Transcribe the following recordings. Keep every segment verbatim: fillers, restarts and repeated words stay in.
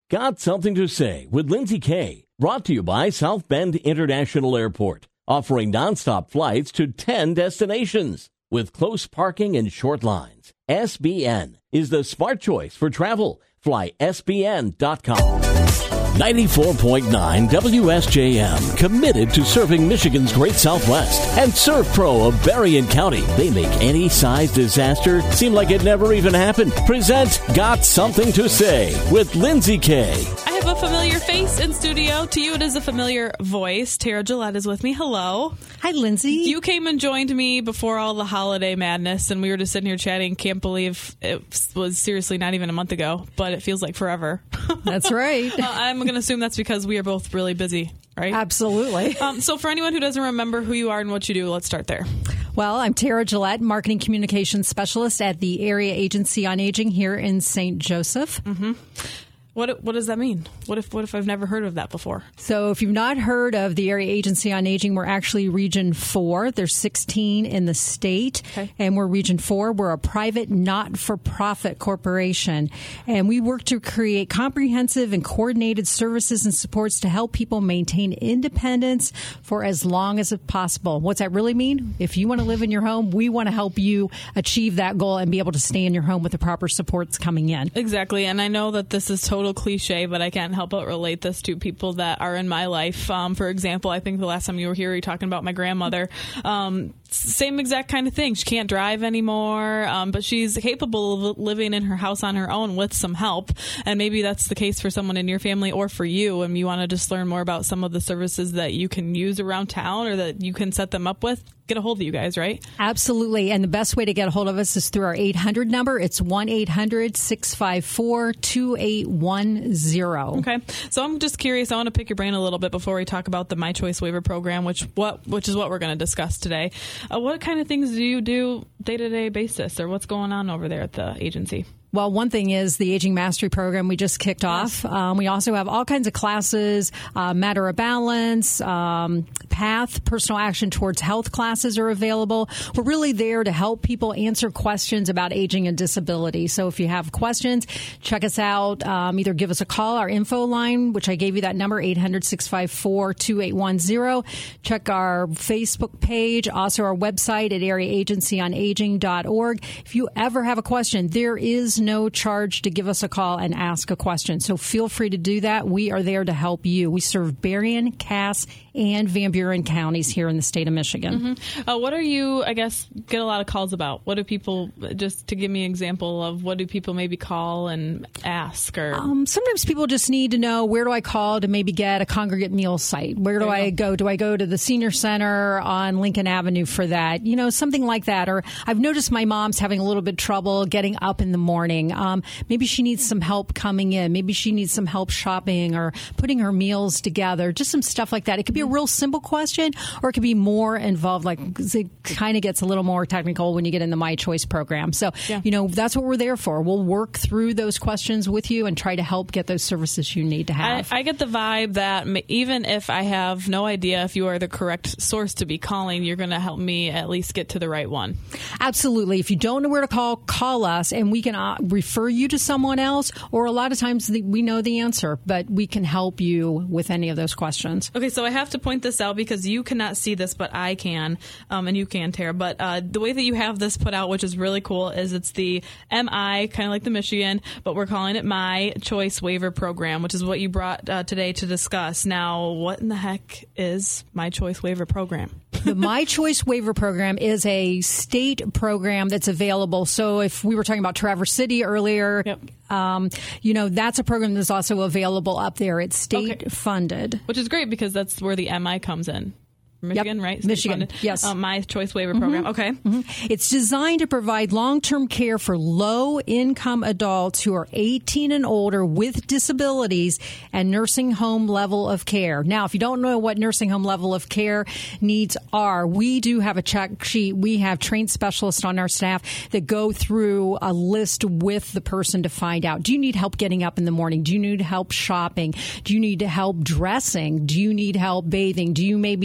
Got Something to Say with Lindsay Kay. Brought to you by South Bend International Airport, offering nonstop flights to ten destinations with close parking and short lines. S B N is the smart choice for travel. Fly S B N dot com. ninety-four point nine W S J M, committed to serving Michigan's Great Southwest. And ServPro of Berrien County. They make any size disaster seem like it never even happened. Present Got Something to Say with Lindsay Kay. I have a familiar face in studio. To you, it is a familiar voice. Tara Gillette is with me. Hello. Hi, Lindsay. You came and joined me before all the holiday madness, and we were just sitting here chatting. Can't believe it was seriously not even a month ago, but it feels like forever. That's right. uh, I'm going to assume that's because we are both really busy, right? Absolutely. Um, so for anyone who doesn't remember who you are and what you do, let's start there. Well, I'm Tara Gillette, Marketing Communications Specialist at the Area Agency on Aging here in Saint Joseph. Mm-hmm. What what does that mean? What if what if I've never heard of that before? So if you've not heard of the Area Agency on Aging, we're actually Region four. There's sixteen in the state, okay. And we're Region four. We're a private, not-for-profit corporation, and we work to create comprehensive and coordinated services and supports to help people maintain independence for as long as possible. What's that really mean? If you want to live in your home, we want to help you achieve that goal and be able to stay in your home with the proper supports coming in. Exactly, and I know that this is totally cliche, but I can't help but relate this to people that are in my life. Um, for example, I think the last time you were here, you were talking about my grandmother. Um, same exact kind of thing. She can't drive anymore, um, but she's capable of living in her house on her own with some help. And maybe that's the case for someone in your family or for you, and you want to just learn more about some of the services that you can use around town or that you can set them up with. Get a hold of you guys, right? Absolutely. And the best way to get a hold of us is through our eight hundred number. It's one eight hundred six five four two eight one zero. Okay. So I'm just curious. I want to pick your brain a little bit before we talk about the My Choice Waiver Program, which what which is what we're going to discuss today. Uh, what kind of things do you do day-to-day basis, or what's going on over there at the agency? Well, one thing is the Aging Mastery Program we just kicked off. Um, we also have all kinds of classes, uh, Matter of Balance, um, PATH, Personal Action Towards Health classes are available. We're really there to help people answer questions about aging and disability. So if you have questions, check us out. Um, either give us a call, our info line, which I gave you that number, eight hundred six five four two eight one zero. Check our Facebook page, also our website at area agency on aging dot org. If you ever have a question, there is no charge to give us a call and ask a question. So feel free to do that. We are there to help you. We serve Berrien, Cass, and Van Buren counties here in the state of Michigan. Mm-hmm. Uh, what are you, I guess, get a lot of calls about? What do people, just to give me an example of what do people maybe call and ask? Or um, sometimes people just need to know, where do I call to maybe get a congregate meal site? Where do I go? Do I go to the senior center on Lincoln Avenue for that? You know, something like that. Or I've noticed my mom's having a little bit of trouble getting up in the morning. Um, maybe she needs some help coming in. Maybe she needs some help shopping or putting her meals together. Just some stuff like that. It could be a real simple question, or it could be more involved. Like, it kind of gets a little more technical when you get in the My Choice program. So, yeah. you know, that's what we're there for. We'll work through those questions with you and try to help get those services you need to have. I, I get the vibe that even if I have no idea if you are the correct source to be calling, you're going to help me at least get to the right one. Absolutely. If you don't know where to call, call us, and we can uh, refer you to someone else, or a lot of times the, we know the answer, but we can help you with any of those questions. Okay, so I have to point this out because you cannot see this, but I can, um, and you can, Tara. But uh, the way that you have this put out, which is really cool, is it's the M I, kind of like the Michigan, but we're calling it My Choice Waiver Program, which is what you brought uh, today to discuss. Now, what in the heck is My Choice Waiver Program? The My Choice Waiver Program is a state program that's available. So if we were talking about Traverse City earlier, yep. um, you know, that's a program that's also available up there. It's state okay. funded. Which is great because that's where the M I comes in. Michigan, yep. right? State Michigan, funded. Yes. Uh, My Choice Waiver mm-hmm. Program. Okay. Mm-hmm. It's designed to provide long-term care for low-income adults who are eighteen and older with disabilities and nursing home level of care. Now, if you don't know what nursing home level of care needs are, we do have a check sheet. We have trained specialists on our staff that go through a list with the person to find out, do you need help getting up in the morning? Do you need help shopping? Do you need help dressing? Do you need help bathing? Do you maybe need some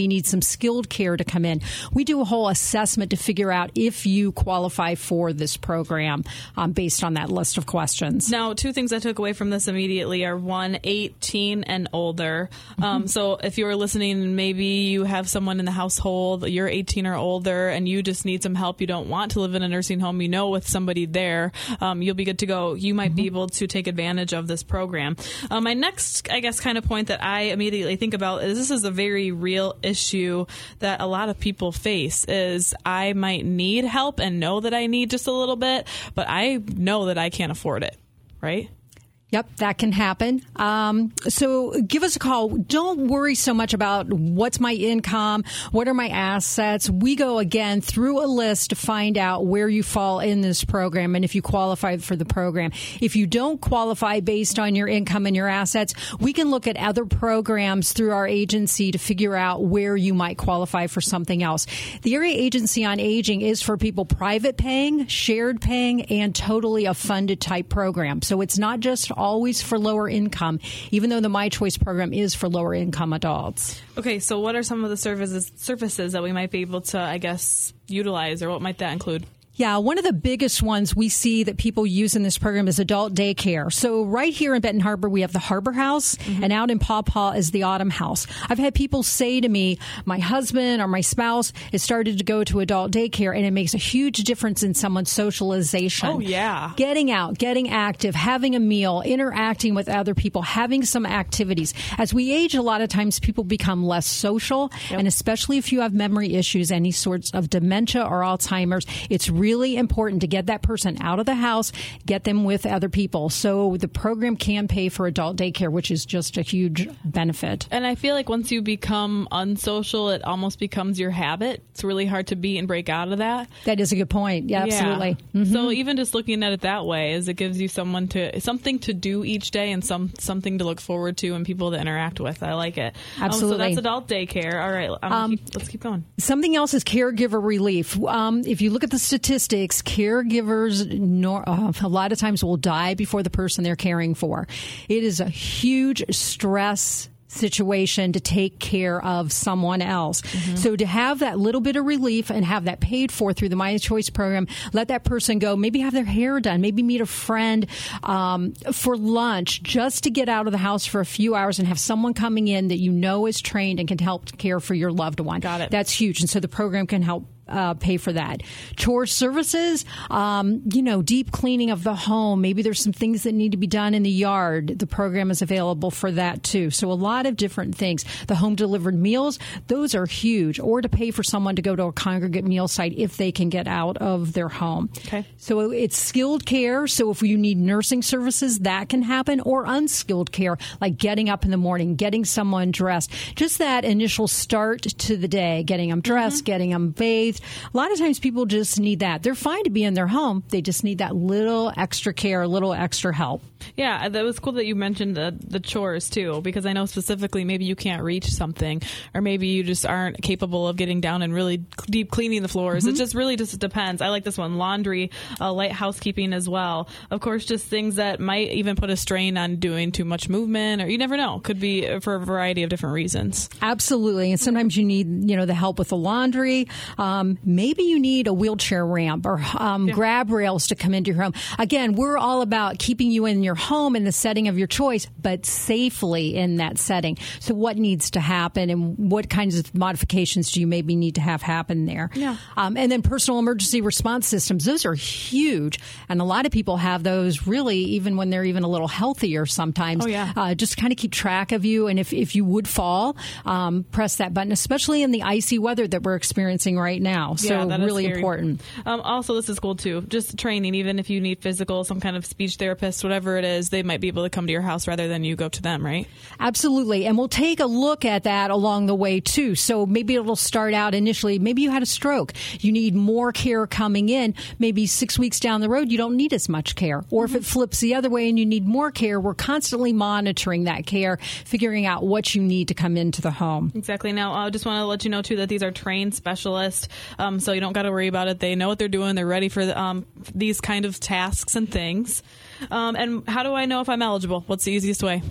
skilled care to come in. We do a whole assessment to figure out if you qualify for this program um, based on that list of questions. Now, two things I took away from this immediately are one, eighteen and older. Mm-hmm. Um, so if you're listening, maybe you have someone in the household, you're eighteen or older, and you just need some help. You don't want to live in a nursing home. You know, with somebody there, um, you'll be good to go. You might mm-hmm. be able to take advantage of this program. Uh, my next, I guess, kind of point that I immediately think about is this is a very real issue that a lot of people face is I might need help and know that I need just a little bit, but I know that I can't afford it, right? Yep, that can happen. Um, so give us a call. Don't worry so much about what's my income, what are my assets. We go, again, through a list to find out where you fall in this program and if you qualify for the program. If you don't qualify based on your income and your assets, we can look at other programs through our agency to figure out where you might qualify for something else. The Area Agency on Aging is for people private paying, shared paying, and totally a funded type program. So it's not just always for lower income, even though the My Choice program is for lower income adults. Okay, so what are some of the services services that we might be able to, I guess, utilize, or what might that include? Yeah, one of the biggest ones we see that people use in this program is adult daycare. So right here in Benton Harbor, we have the Harbor House, mm-hmm. and out in Paw Paw is the Autumn House. I've had people say to me, my husband or my spouse has started to go to adult daycare, and it makes a huge difference in someone's socialization. Oh, yeah. Getting out, getting active, having a meal, interacting with other people, having some activities. As we age, a lot of times people become less social, yep. and especially if you have memory issues, any sorts of dementia or Alzheimer's, it's really important to get that person out of the house, get them with other people. So the program can pay for adult daycare, which is just a huge benefit. And I feel like once you become unsocial, it almost becomes your habit. It's really hard to be and break out of that. That is a good point. Yeah, yeah. absolutely. Mm-hmm. So even just looking at it that way is it gives you someone to something to do each day and some something to look forward to and people to interact with. I like it. Absolutely. Um, so that's adult daycare. All right. Um, um, keep, let's keep going. Something else is caregiver relief. Um, if you look at the statistics, caregivers nor, uh, a lot of times will die before the person they're caring for. It is a huge stress situation to take care of someone else. Mm-hmm. So to have that little bit of relief and have that paid for through the My Choice program, let that person go, maybe have their hair done, maybe meet a friend um, for lunch, just to get out of the house for a few hours and have someone coming in that you know is trained and can help care for your loved one. Got it. That's huge. And so the program can help Uh, pay for that. Chore services, um, you know, deep cleaning of the home. Maybe there's some things that need to be done in the yard. The program is available for that too. So a lot of different things. The home delivered meals, those are huge. Or to pay for someone to go to a congregate meal site if they can get out of their home. Okay. So it's skilled care. So if you need nursing services, that can happen. Or unskilled care, like getting up in the morning, getting someone dressed. Just that initial start to the day, getting them dressed, mm-hmm. getting them bathed. A lot of times people just need that. They're fine to be in their home. They just need that little extra care, a little extra help. Yeah, that was cool that you mentioned the, the chores, too, because I know specifically maybe you can't reach something or maybe you just aren't capable of getting down and really deep cleaning the floors. Mm-hmm. It just really just depends. I like this one. Laundry, uh, light housekeeping as well. Of course, just things that might even put a strain on doing too much movement, or you never know. Could be for a variety of different reasons. Absolutely. And sometimes you need, you know, the help with the laundry. Um, maybe you need a wheelchair ramp or um, yeah. grab rails to come into your home. Again, we're all about keeping you in your home in the setting of your choice, but safely in that setting. So what needs to happen and what kinds of modifications do you maybe need to have happen there? Yeah. Um, and then personal emergency response systems. Those are huge. And a lot of people have those really even when they're even a little healthier sometimes. Oh, yeah. Uh, just kind of keep track of you. And if, if you would fall, um, press that button, especially in the icy weather that we're experiencing right now. So yeah, that really is scary. important. Um, also, this is cool, too. Just training, even if you need physical, some kind of speech therapist, whatever it is, they might be able to come to your house rather than you go to them, right? Absolutely. And we'll take a look at that along the way, too. So maybe it'll start out initially. Maybe you had a stroke. You need more care coming in. Maybe six weeks down the road, you don't need as much care. Or mm-hmm. if it flips the other way and you need more care, we're constantly monitoring that care, figuring out what you need to come into the home. Exactly. Now, I just want to let you know, too, that these are trained specialists, um, so you don't got to worry about it. They know what they're doing. They're ready for the, um, these kind of tasks and things. Um, and how do I know if I'm eligible? What's the easiest way?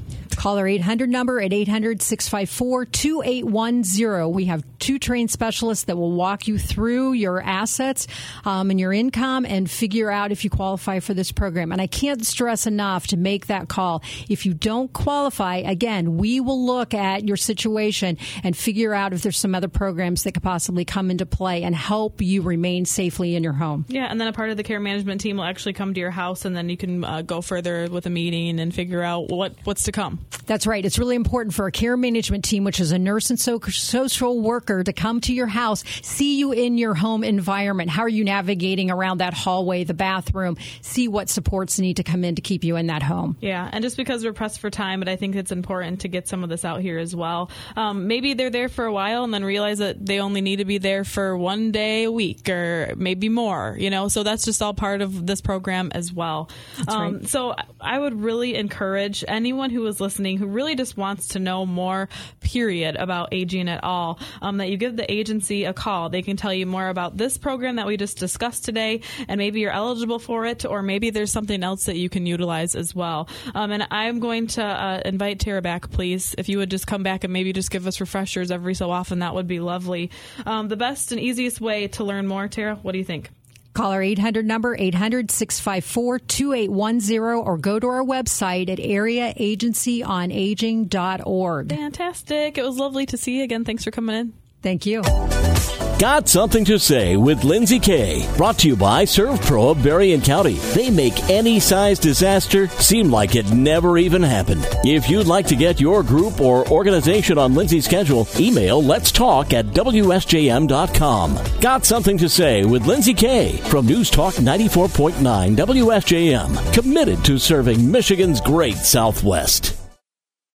Call our eight hundred number at eight hundred, six five four, two eight one zero. We have two trained specialists that will walk you through your assets um, and your income and figure out if you qualify for this program. And I can't stress enough to make that call. If you don't qualify, again, we will look at your situation and figure out if there's some other programs that could possibly come into play and help you remain safely in your home. Yeah, and then a part of the care management team will actually come to your house, and then you can uh, go further with a meeting and figure out what, what's to come. That's right. It's really important for a care management team, which is a nurse and so- social worker, to come to your house, see you in your home environment. How are you navigating around that hallway, the bathroom, see what supports need to come in to keep you in that home. Yeah, and just because we're pressed for time, but I think it's important to get some of this out here as well. Um, maybe they're there for a while and then realize that they only need to be there for one day a week or maybe more, you know, so that's just all part of this program as well. That's um, right. So I would really encourage anyone who is listening who really just wants to know more, period, about aging at all, um, that you give the agency a call. They can tell you more about this program that we just discussed today, and maybe you're eligible for it, or maybe there's something else that you can utilize as well. Um, and I'm going to uh, invite Tara back, please. If you would just come back and maybe just give us refreshers every so often, that would be lovely. Um, the best and easiest way to learn more, Tara, what do you think? Call our eight hundred number, eight hundred, six five four, two eight one zero, or go to our website at area agency on aging dot org. Fantastic. It was lovely to see you again. Thanks for coming in. Thank you. Got Something to Say with Lindsay Kay. Brought to you by ServPro of Berrien County. They make any size disaster seem like it never even happened. If you'd like to get your group or organization on Lindsay's schedule, email letstalk at W S J M dot com. Got Something to Say with Lindsay Kay from News Talk ninety-four point nine W S J M. Committed to serving Michigan's great Southwest.